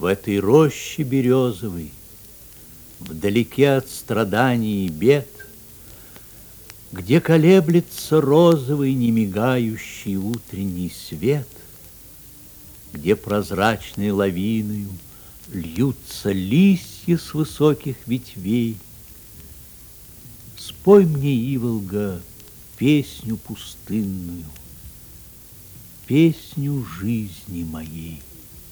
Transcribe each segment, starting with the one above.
В этой роще березовой, вдалеке от страданий и бед, где колеблется розовый, немигающий утренний свет, где прозрачной лавиною льются листья с высоких ветвей, спой мне, Иволга, песню пустынную, песню жизни моей.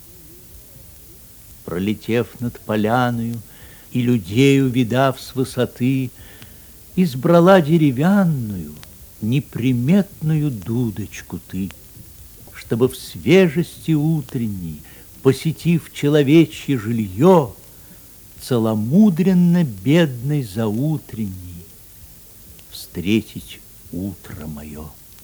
Пролетев над поляною и людей увидав с высоты, избрала деревянную, неприметную дудочку ты, чтобы в свежести утренней, посетив человечье жилье, целомудренно бедной заутренней встретить утро мое.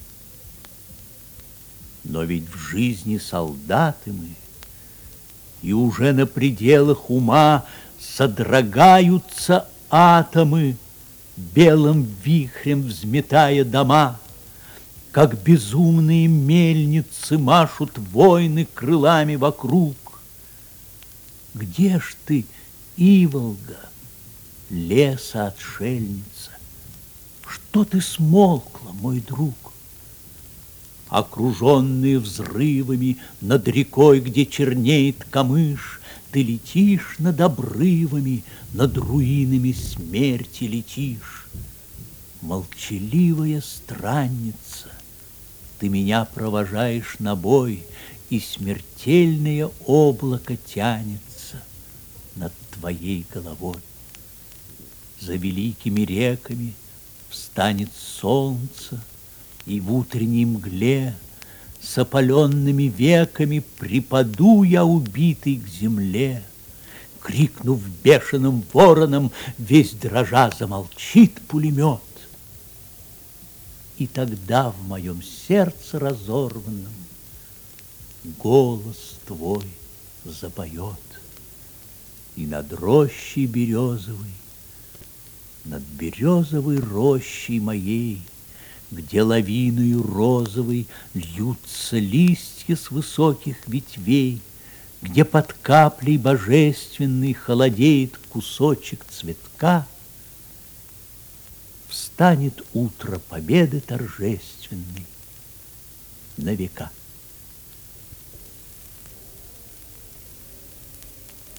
Но ведь в жизни солдаты мы, и уже на пределах ума содрогаются атомы, белым вихрем взметая дома, как безумные мельницы машут войны крылами вокруг. Где ж ты, Иволга, леса-отшельница? Что ты смолкла, мой друг? Окруженные взрывами над рекой, где чернеет камыш, ты летишь над обрывами, над руинами смерти летишь. Молчаливая странница, ты меня провожаешь на бой, и смертельное облако тянется над твоей головой. За великими реками встанет солнце, и в утренней мгле с опаленными веками припаду я, убитый, к земле. Крикнув бешеным вороном, весь дрожа замолчит пулемет. И тогда в моем сердце разорванном голос твой запоет. И над рощей березовой, над березовой рощей моей, где лавиною розовой льются листья с высоких ветвей, где под каплей божественной холодеет кусочек цветка, встанет утро победы торжественной на века.